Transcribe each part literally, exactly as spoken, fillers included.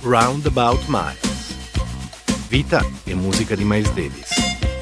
Roundabout Miles. Vita e musica di Miles Davis.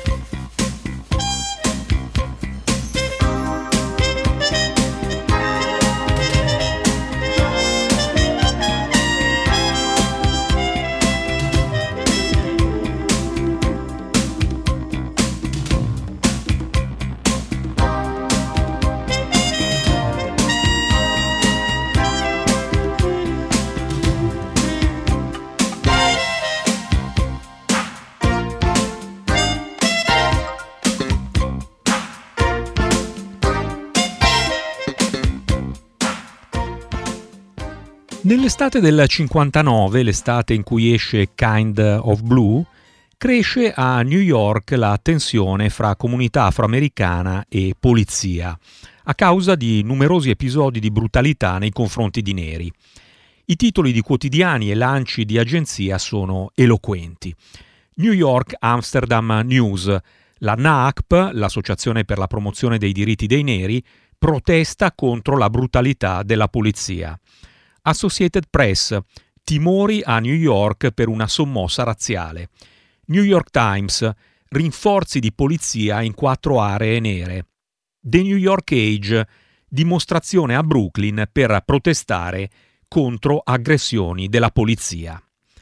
Nell'estate del cinquantanove, l'estate in cui esce Kind of Blue, cresce a New York la tensione fra comunità afroamericana e polizia, a causa di numerosi episodi di brutalità nei confronti di neri. I titoli di quotidiani e lanci di agenzia sono eloquenti. New York Amsterdam News, la N A A C P, l'Associazione per la promozione dei diritti dei neri, protesta contro la brutalità della polizia. Associated Press, timori a New York per una sommossa razziale. New York Times, rinforzi di polizia in quattro aree nere. The New York Age, dimostrazione a Brooklyn per protestare contro aggressioni della polizia.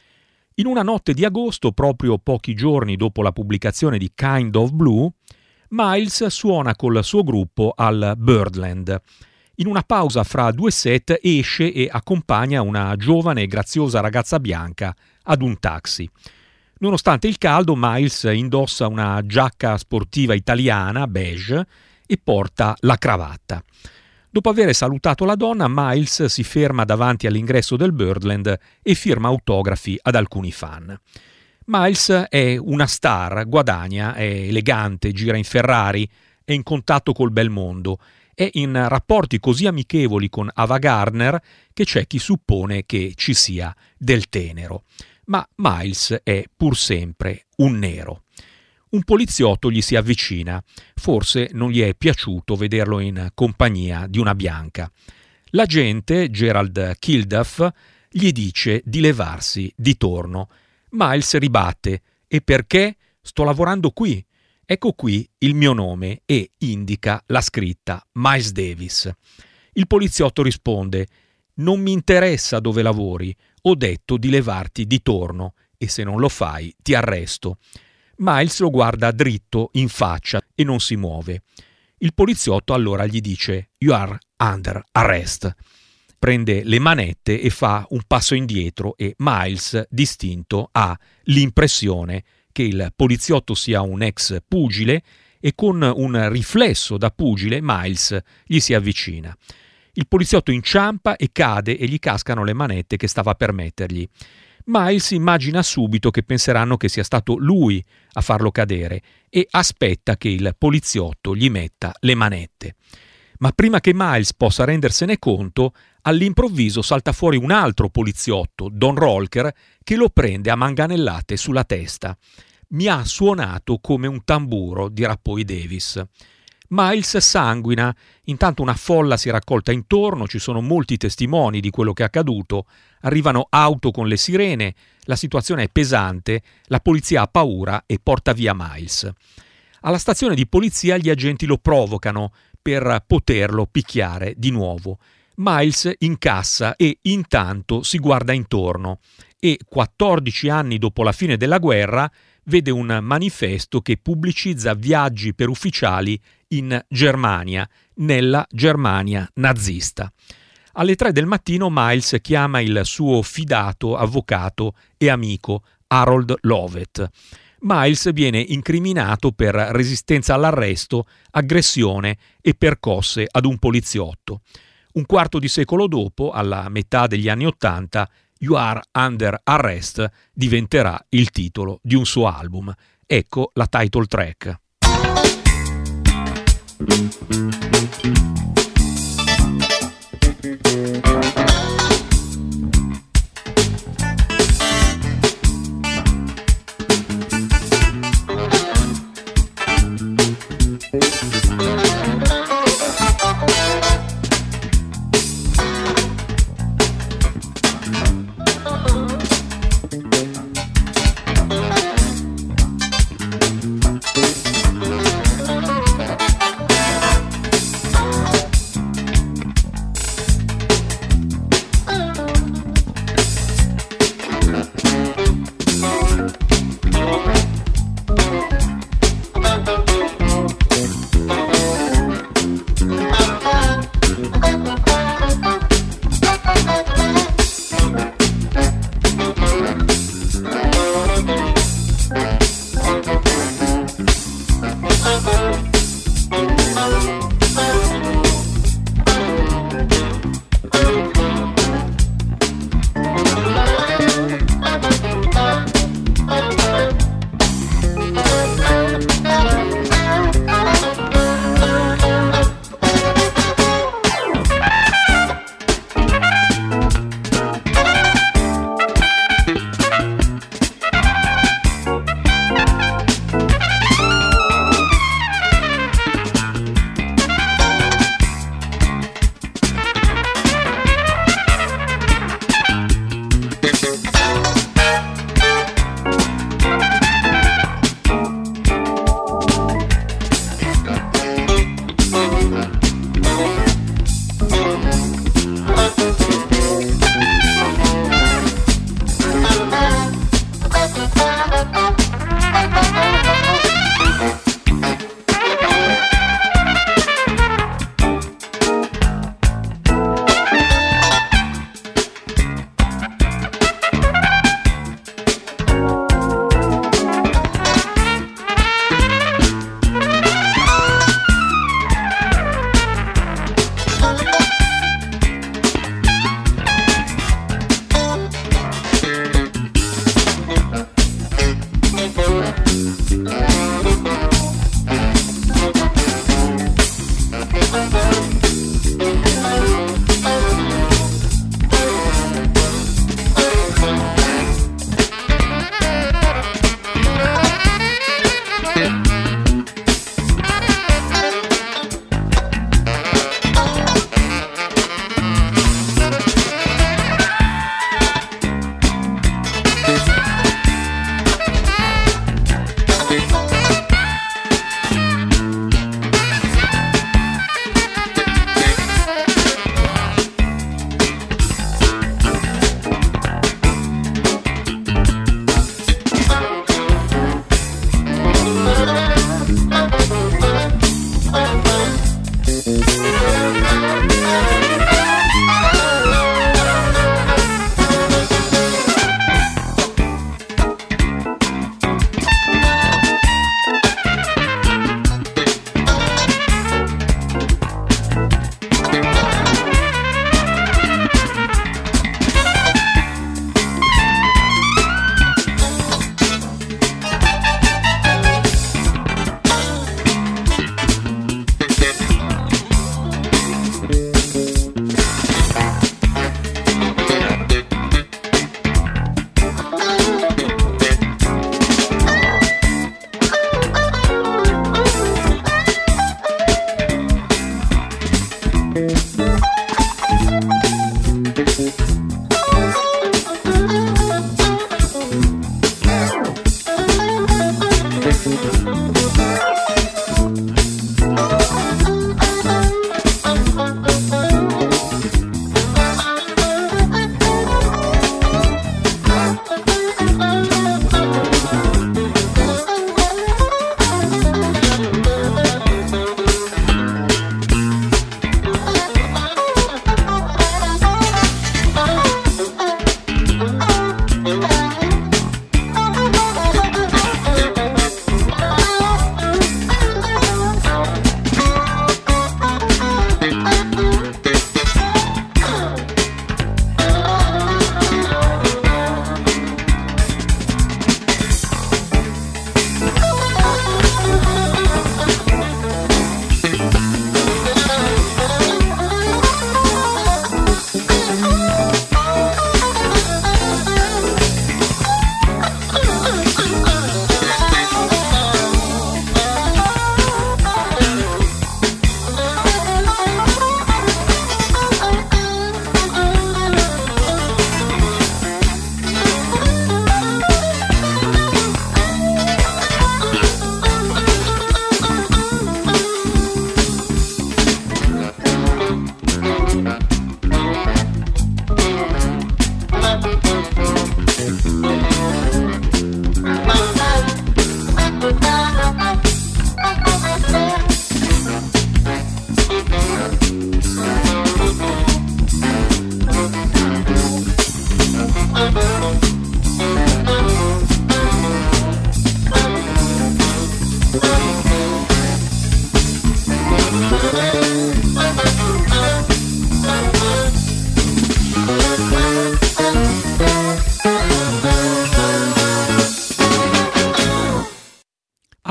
In una notte di agosto, proprio pochi giorni dopo la pubblicazione di Kind of Blue, Miles suona col suo gruppo al Birdland. In una pausa fra due set esce e accompagna una giovane e graziosa ragazza bianca ad un taxi. Nonostante il caldo, Miles indossa una giacca sportiva italiana beige e porta la cravatta. Dopo aver salutato la donna, Miles si ferma davanti all'ingresso del Birdland e firma autografi ad alcuni fan. Miles è una star, guadagna, è elegante, gira in Ferrari, è in contatto col bel mondo. È in rapporti così amichevoli con Ava Gardner che c'è chi suppone che ci sia del tenero. Ma Miles è pur sempre un nero. Un poliziotto gli si avvicina. Forse non gli è piaciuto vederlo in compagnia di una bianca. L'agente, Gerald Kilduff, gli dice di levarsi di torno. Miles ribatte: «E perché? Sto lavorando qui. Ecco qui il mio nome», e indica la scritta Miles Davis. Il poliziotto risponde: «Non mi interessa dove lavori, ho detto di levarti di torno e se non lo fai ti arresto». Miles lo guarda dritto in faccia e non si muove. Il poliziotto allora gli dice: «You are under arrest». Prende le manette e fa un passo indietro e Miles, distinto, ha l'impressione che il poliziotto sia un ex pugile e con un riflesso da pugile Miles gli si avvicina. Il poliziotto inciampa e cade e gli cascano le manette che stava per mettergli. Miles immagina subito che penseranno che sia stato lui a farlo cadere e aspetta che il poliziotto gli metta le manette. Ma prima che Miles possa rendersene conto, all'improvviso salta fuori un altro poliziotto, Don Rolker, che lo prende a manganellate sulla testa. «Mi ha suonato come un tamburo», dirà poi Davis. Miles sanguina, intanto una folla si è raccolta intorno, ci sono molti testimoni di quello che è accaduto, arrivano auto con le sirene, la situazione è pesante, la polizia ha paura e porta via Miles. Alla stazione di polizia gli agenti lo provocano per poterlo picchiare di nuovo. Miles incassa e intanto si guarda intorno e quattordici anni dopo la fine della guerra vede un manifesto che pubblicizza viaggi per ufficiali in Germania, nella Germania nazista. Alle tre del mattino Miles chiama il suo fidato avvocato e amico Harold Lovett. Miles viene incriminato per resistenza all'arresto, aggressione e percosse ad un poliziotto. Un quarto di secolo dopo, alla metà degli anni Ottanta, You Are Under Arrest diventerà il titolo di un suo album. Ecco la title track.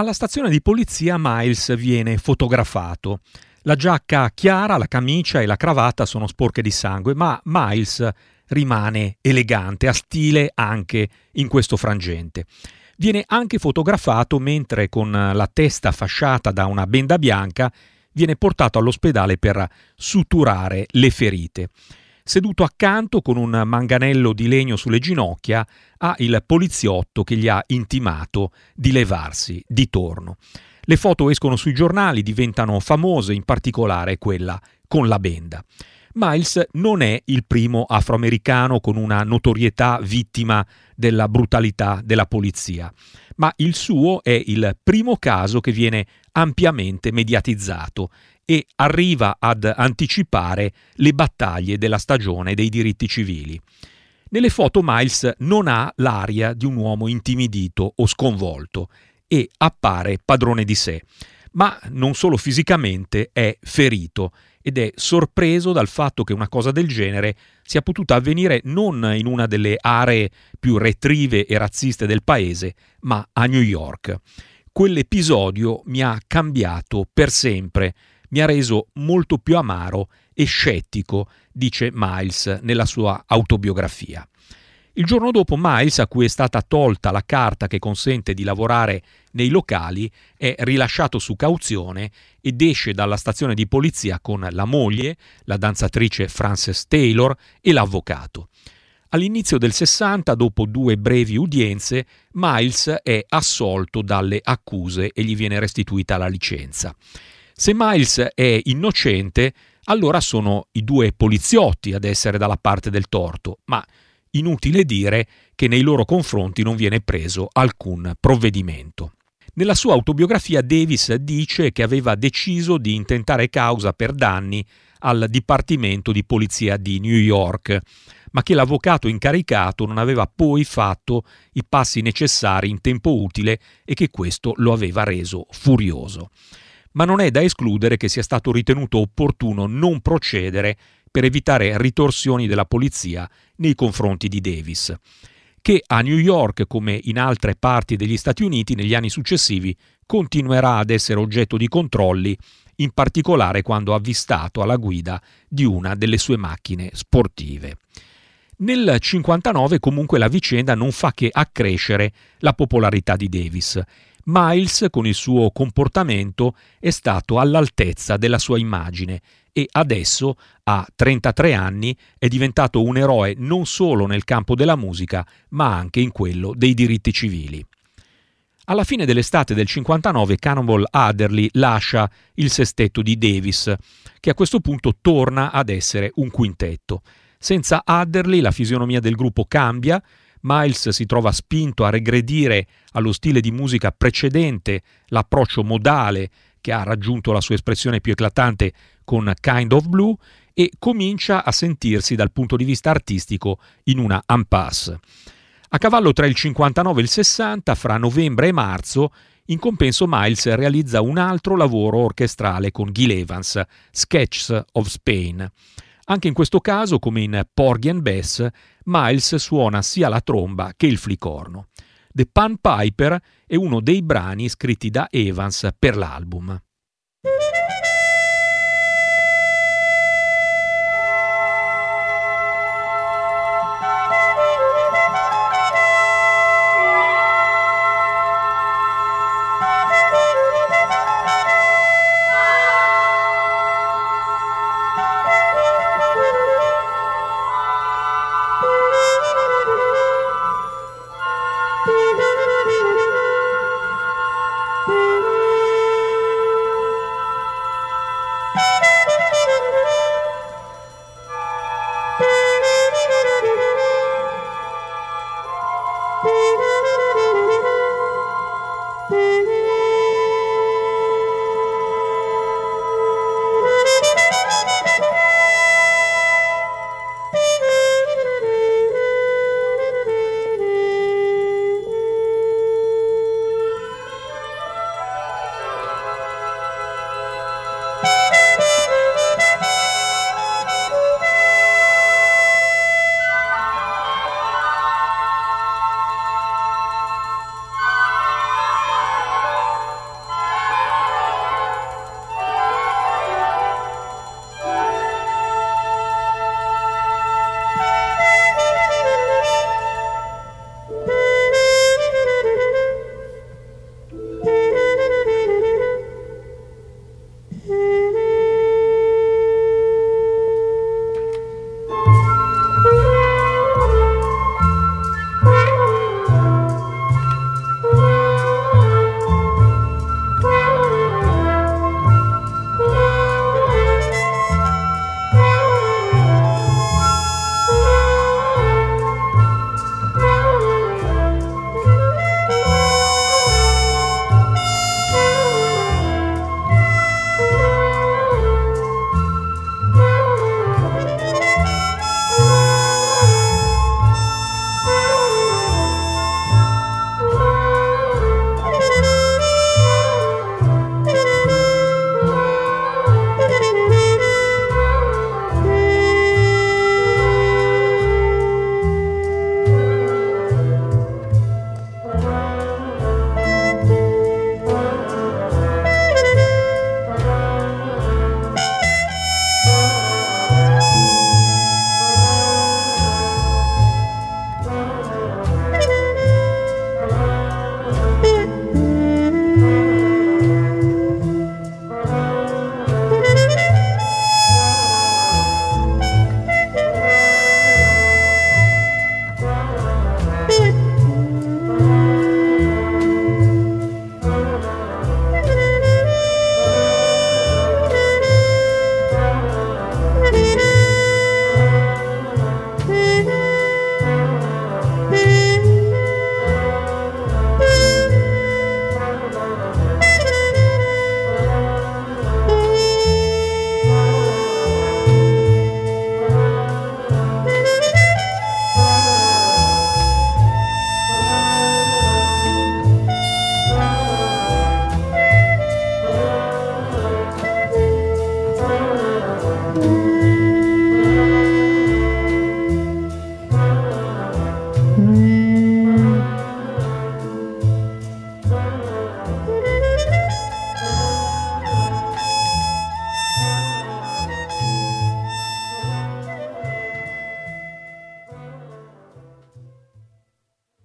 Alla stazione di polizia Miles viene fotografato. La giacca chiara, la camicia e la cravatta sono sporche di sangue, ma Miles rimane elegante, ha stile anche in questo frangente. Viene anche fotografato mentre, con la testa fasciata da una benda bianca, viene portato all'ospedale per suturare le ferite. Seduto accanto con un manganello di legno sulle ginocchia, ha il poliziotto che gli ha intimato di levarsi di torno. Le foto escono sui giornali, diventano famose, in particolare quella con la benda. Miles non è il primo afroamericano con una notorietà vittima della brutalità della polizia, ma il suo è il primo caso che viene ampiamente mediatizzato e arriva ad anticipare le battaglie della stagione dei diritti civili. Nelle foto Miles non ha l'aria di un uomo intimidito o sconvolto e appare padrone di sé, ma non solo fisicamente è ferito ed è sorpreso dal fatto che una cosa del genere sia potuta avvenire non in una delle aree più retrive e razziste del paese, ma a New York. Quell'episodio mi ha cambiato per sempre, mi ha reso molto più amaro e scettico, dice Miles nella sua autobiografia. Il giorno dopo Miles, a cui è stata tolta la carta che consente di lavorare nei locali, è rilasciato su cauzione ed esce dalla stazione di polizia con la moglie, la danzatrice Frances Taylor, e l'avvocato. All'inizio del sessanta, dopo due brevi udienze, Miles è assolto dalle accuse e gli viene restituita la licenza. Se Miles è innocente, allora sono i due poliziotti ad essere dalla parte del torto, ma inutile dire che nei loro confronti non viene preso alcun provvedimento. Nella sua autobiografia Davis dice che aveva deciso di intentare causa per danni al Dipartimento di Polizia di New York, ma che l'avvocato incaricato non aveva poi fatto i passi necessari in tempo utile e che questo lo aveva reso furioso. Ma non è da escludere che sia stato ritenuto opportuno non procedere per evitare ritorsioni della polizia nei confronti di Davis, che a New York, come in altre parti degli Stati Uniti, negli anni successivi continuerà ad essere oggetto di controlli, in particolare quando avvistato alla guida di una delle sue macchine sportive. Nel cinquantanove comunque la vicenda non fa che accrescere la popolarità di Davis. Miles, con il suo comportamento, è stato all'altezza della sua immagine e adesso, a trentatré anni, è diventato un eroe non solo nel campo della musica, ma anche in quello dei diritti civili. Alla fine dell'estate del cinquantanove Cannonball Adderley lascia il sestetto di Davis, che a questo punto torna ad essere un quintetto. Senza Adderley la fisionomia del gruppo cambia, Miles si trova spinto a regredire allo stile di musica precedente, l'approccio modale che ha raggiunto la sua espressione più eclatante con Kind of Blue, e comincia a sentirsi dal punto di vista artistico in una impasse. A cavallo tra il cinquantanove e il sessanta, fra novembre e marzo, in compenso Miles realizza un altro lavoro orchestrale con Gil Evans, Sketches of Spain. Anche in questo caso, come in Porgy and Bess, Miles suona sia la tromba che il flicorno. The Pan Piper è uno dei brani scritti da Evans per l'album.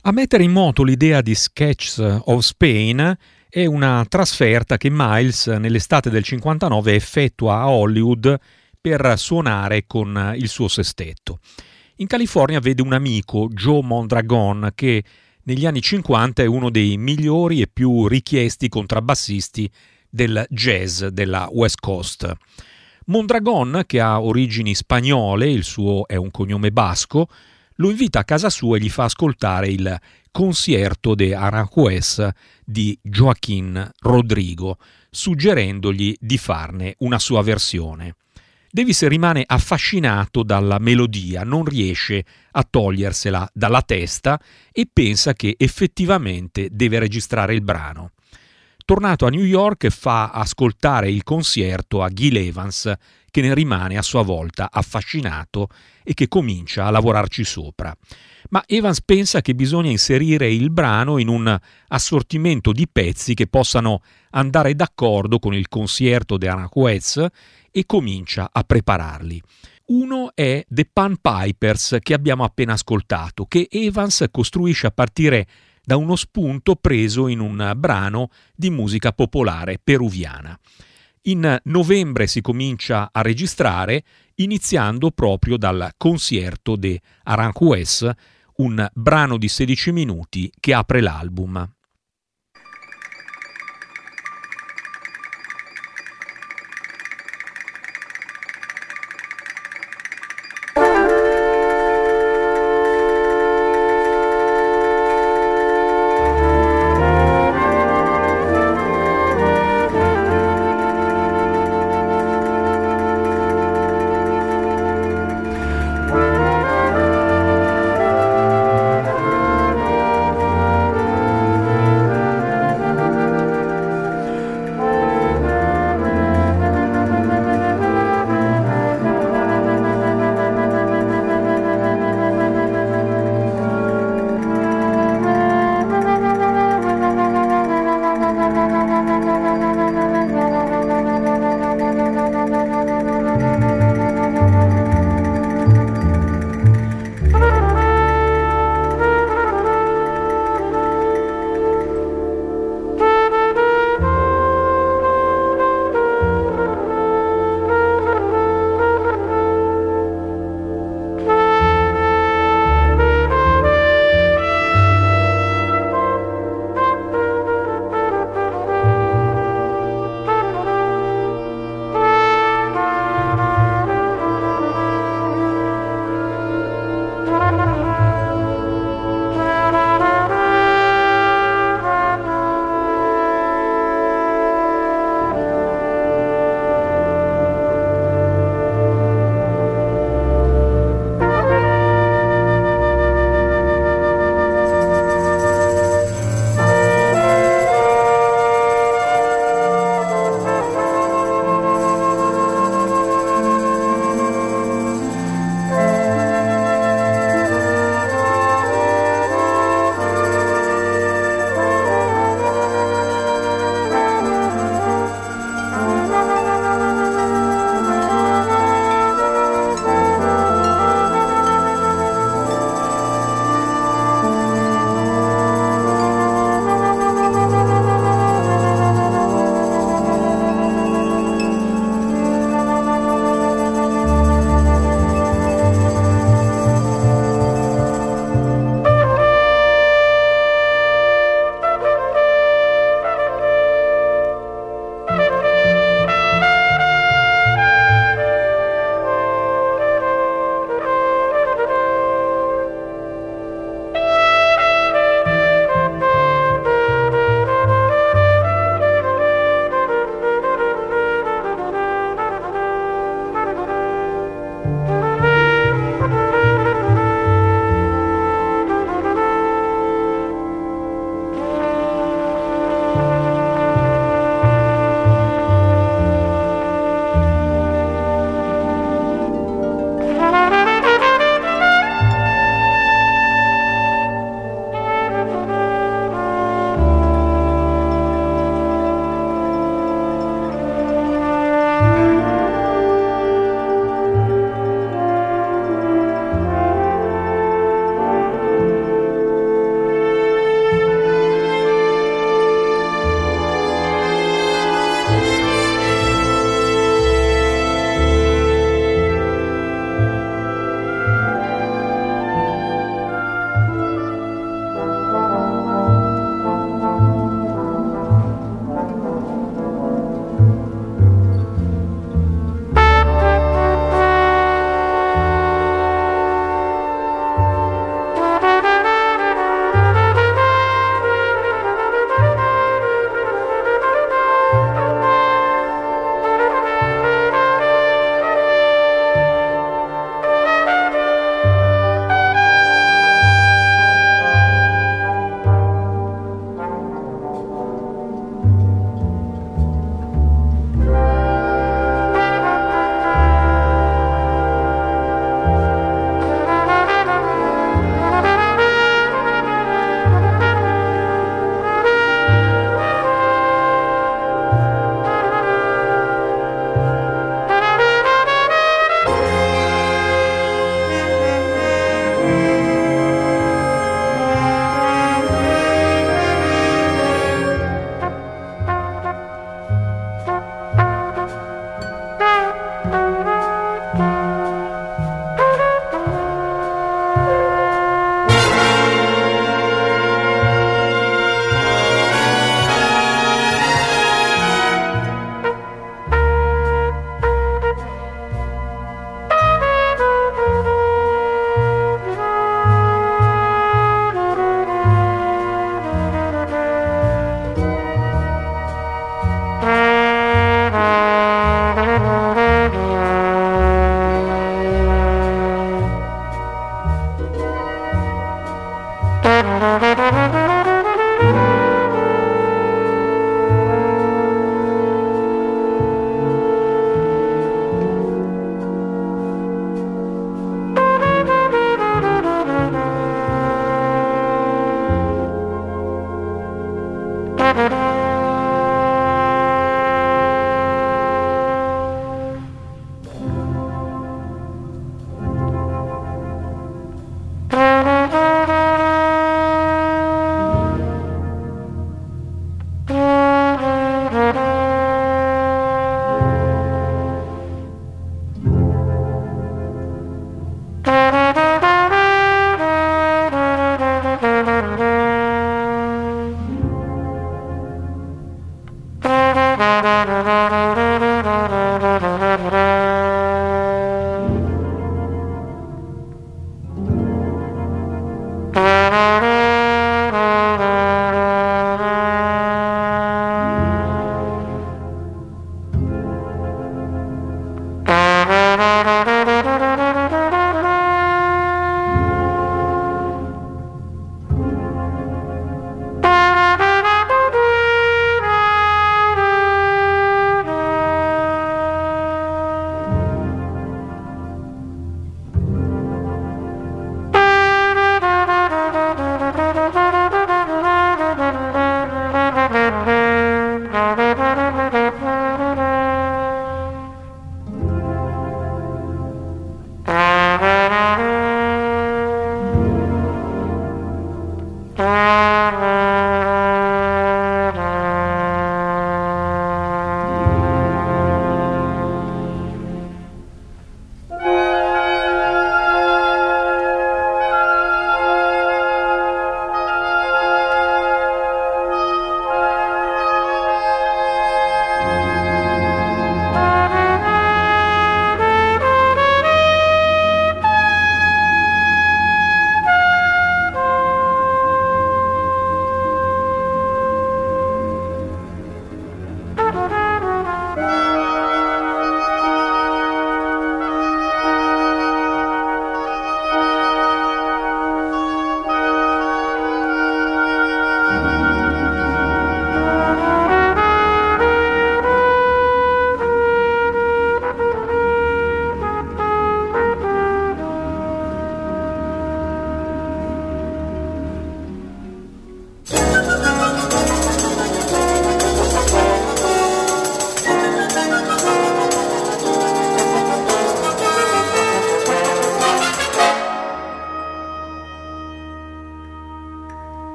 A mettere in moto l'idea di Sketches of Spain è una trasferta che Miles nell'estate del cinquantanove effettua a Hollywood per suonare con il suo sestetto. In California vede un amico, Joe Mondragon, che negli anni cinquanta è uno dei migliori e più richiesti contrabbassisti del jazz della West Coast. Mondragon, che ha origini spagnole, il suo è un cognome basco, lo invita a casa sua e gli fa ascoltare il Concierto de Aranjuez di Joaquín Rodrigo, suggerendogli di farne una sua versione. Davis rimane affascinato dalla melodia, non riesce a togliersela dalla testa e pensa che effettivamente deve registrare il brano. Tornato a New York, fa ascoltare il concerto a Gil Evans, che ne rimane a sua volta affascinato e che comincia a lavorarci sopra. Ma Evans pensa che bisogna inserire il brano in un assortimento di pezzi che possano andare d'accordo con il Concierto de Aranjuez e comincia a prepararli. Uno è The Pan Pipers, che abbiamo appena ascoltato, che Evans costruisce a partire da uno spunto preso in un brano di musica popolare peruviana. In novembre si comincia a registrare, iniziando proprio dal Concierto de Aranjuez, un brano di sedici minuti che apre l'album.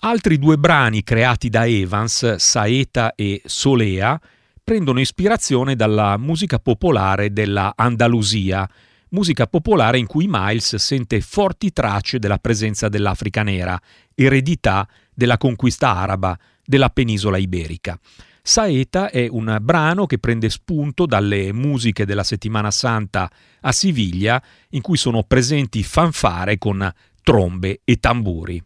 Altri due brani creati da Evans, Saeta e Solea, prendono ispirazione dalla musica popolare della Andalusia, musica popolare in cui Miles sente forti tracce della presenza dell'Africa nera, eredità della conquista araba della penisola iberica. Saeta è un brano che prende spunto dalle musiche della Settimana Santa a Siviglia, in cui sono presenti fanfare con trombe e tamburi.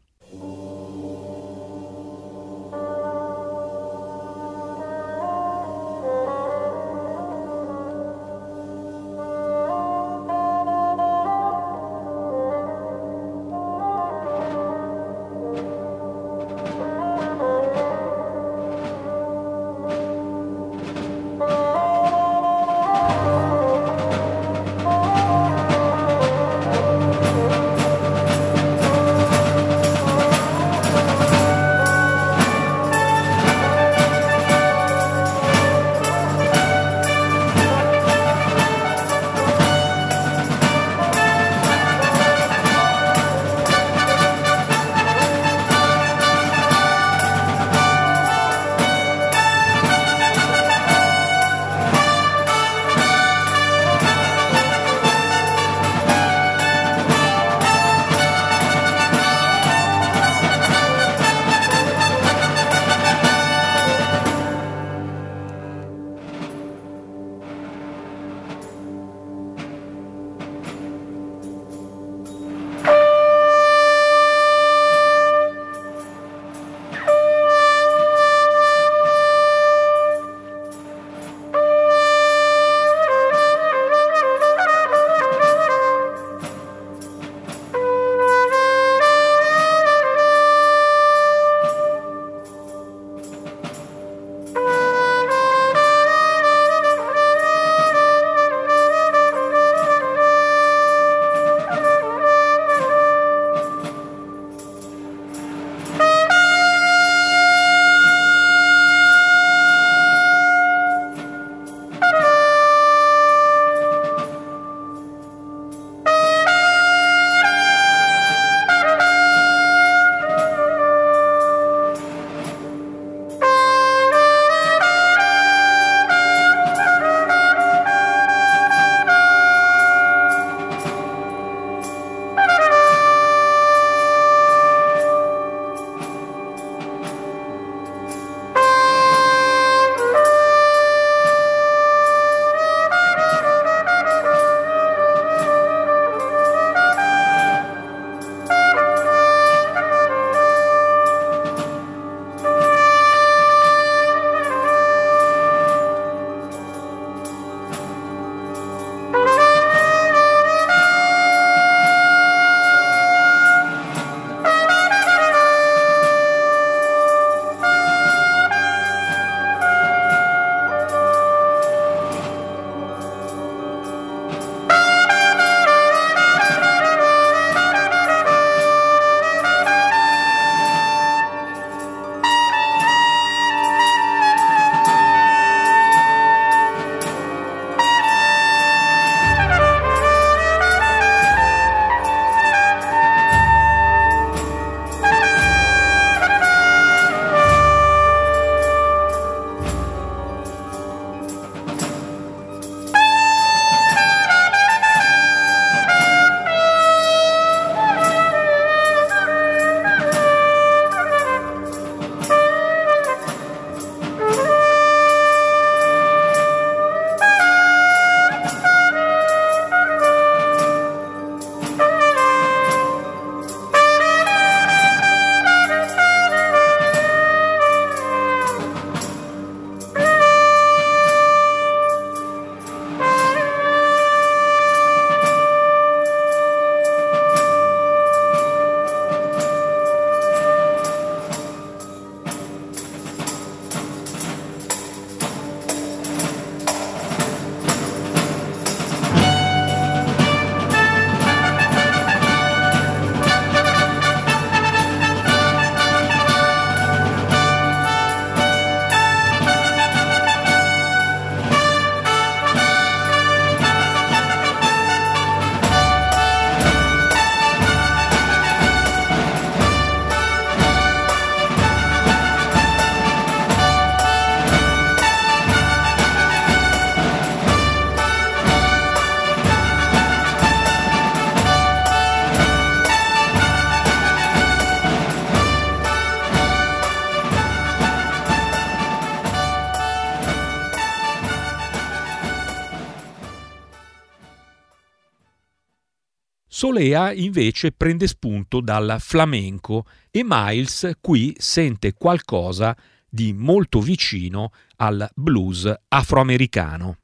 Solea invece prende spunto dal flamenco e Miles qui sente qualcosa di molto vicino al blues afroamericano.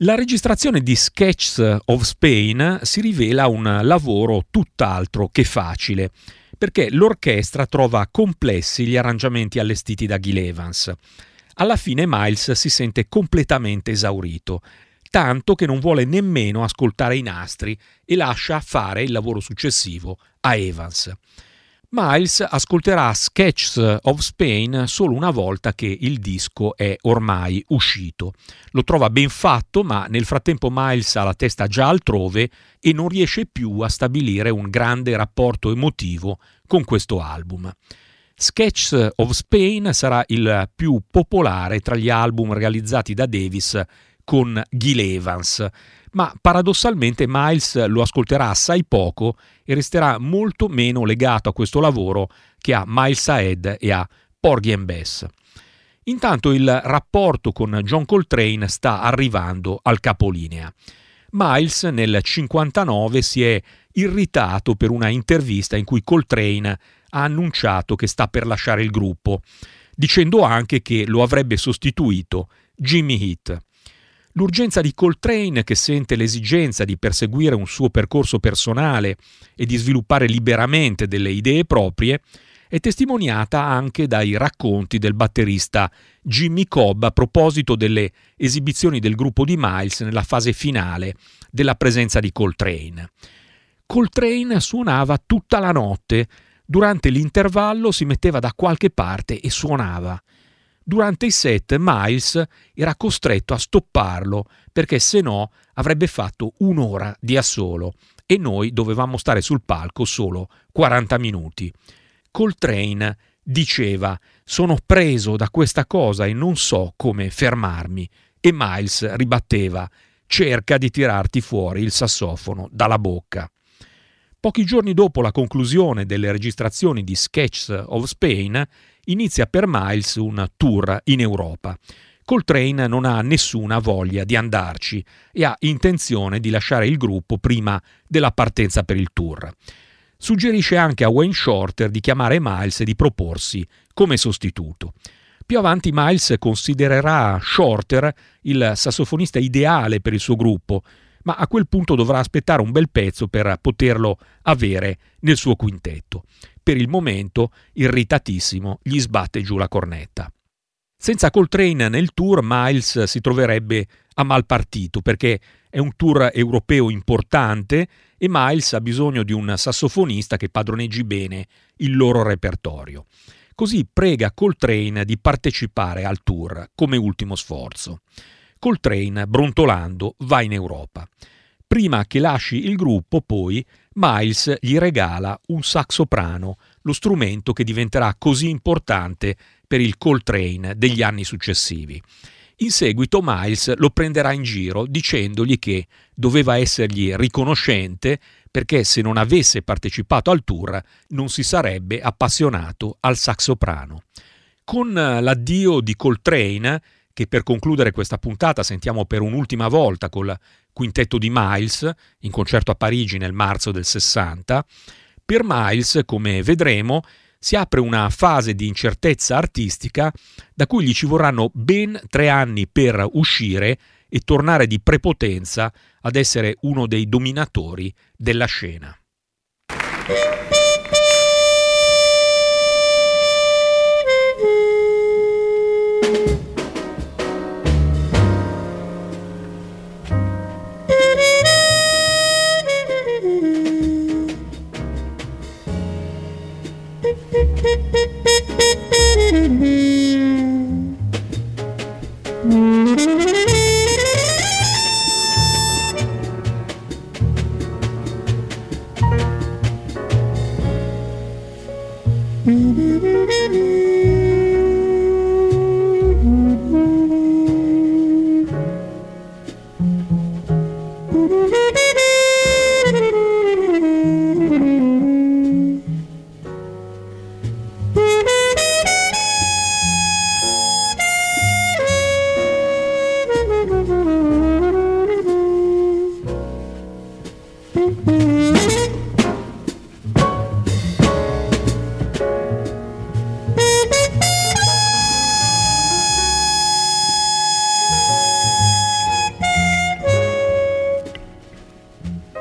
La registrazione di Sketches of Spain si rivela un lavoro tutt'altro che facile, perché l'orchestra trova complessi gli arrangiamenti allestiti da Gil Evans. Alla fine Miles si sente completamente esaurito, tanto che non vuole nemmeno ascoltare i nastri e lascia fare il lavoro successivo a Evans. Miles ascolterà Sketches of Spain solo una volta che il disco è ormai uscito. Lo trova ben fatto, ma nel frattempo Miles ha la testa già altrove e non riesce più a stabilire un grande rapporto emotivo con questo album. Sketches of Spain sarà il più popolare tra gli album realizzati da Davis con Gil Evans, ma paradossalmente Miles lo ascolterà assai poco e resterà molto meno legato a questo lavoro che a Miles Ahead e a Porgy and Bess. Intanto il rapporto con John Coltrane sta arrivando al capolinea. Miles nel cinquantanove si è irritato per una intervista in cui Coltrane ha annunciato che sta per lasciare il gruppo, dicendo anche che lo avrebbe sostituito Jimmy Heath. L'urgenza di Coltrane, che sente l'esigenza di perseguire un suo percorso personale e di sviluppare liberamente delle idee proprie, è testimoniata anche dai racconti del batterista Jimmy Cobb a proposito delle esibizioni del gruppo di Miles nella fase finale della presenza di Coltrane. Coltrane suonava tutta la notte, durante l'intervallo si metteva da qualche parte e suonava. Durante i set Miles era costretto a stopparlo perché se no avrebbe fatto un'ora di assolo e noi dovevamo stare sul palco solo quaranta minuti. Coltrane diceva: sono preso da questa cosa e non so come fermarmi, e Miles ribatteva: cerca di tirarti fuori il sassofono dalla bocca. Pochi giorni dopo la conclusione delle registrazioni di Sketches of Spain inizia per Miles un tour in Europa. Coltrane non ha nessuna voglia di andarci e ha intenzione di lasciare il gruppo prima della partenza per il tour. Suggerisce anche a Wayne Shorter di chiamare Miles e di proporsi come sostituto. Più avanti Miles considererà Shorter il sassofonista ideale per il suo gruppo, ma a quel punto dovrà aspettare un bel pezzo per poterlo avere nel suo quintetto. Per il momento, irritatissimo, gli sbatte giù la cornetta. Senza Coltrane nel tour, Miles si troverebbe a mal partito perché è un tour europeo importante e Miles ha bisogno di un sassofonista che padroneggi bene il loro repertorio. Così prega Coltrane di partecipare al tour come ultimo sforzo. Coltrane, brontolando, va in Europa. Prima che lasci il gruppo, poi, Miles gli regala un saxoprano, lo strumento che diventerà così importante per il Coltrane degli anni successivi. In seguito Miles lo prenderà in giro dicendogli che doveva essergli riconoscente perché se non avesse partecipato al tour non si sarebbe appassionato al saxoprano. Con l'addio di Coltrane, che per concludere questa puntata sentiamo per un'ultima volta col quintetto di Miles, in concerto a Parigi nel marzo del sessanta, per Miles, come vedremo, si apre una fase di incertezza artistica da cui gli ci vorranno ben tre anni per uscire e tornare di prepotenza ad essere uno dei dominatori della scena.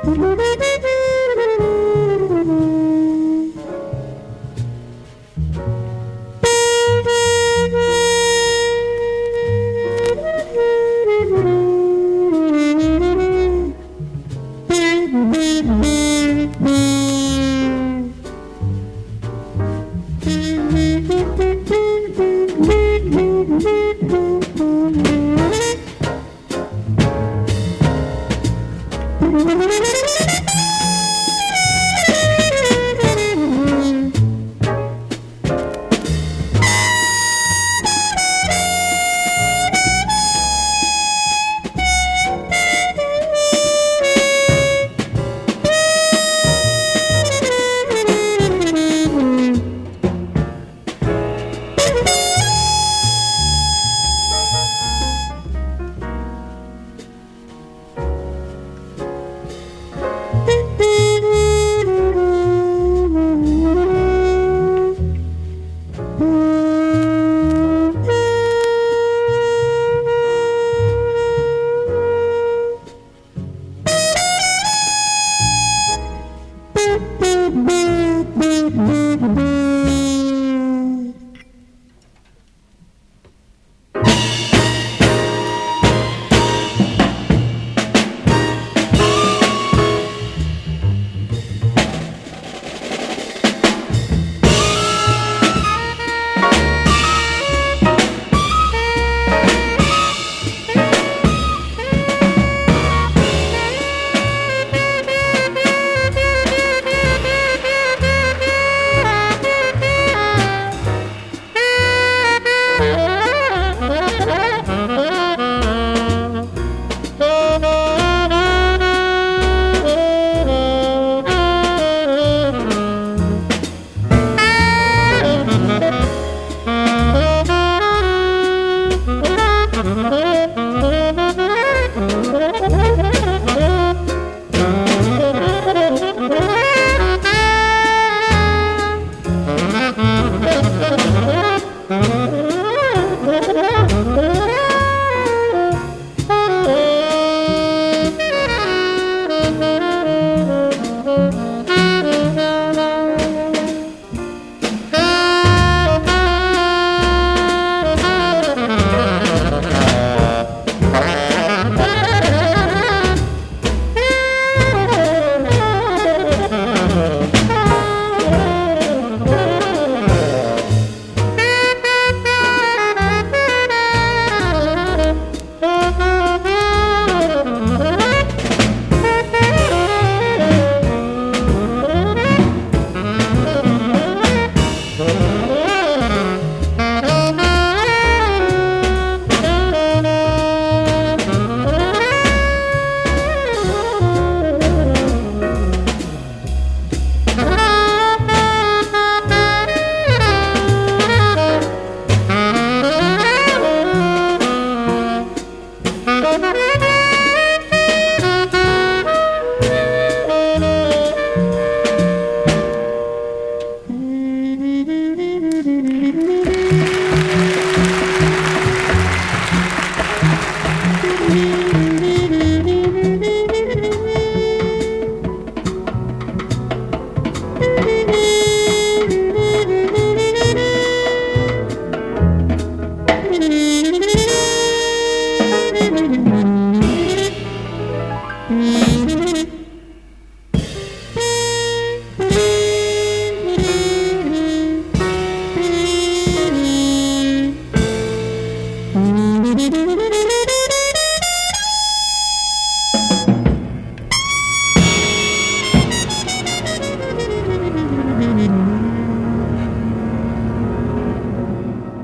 Thank you.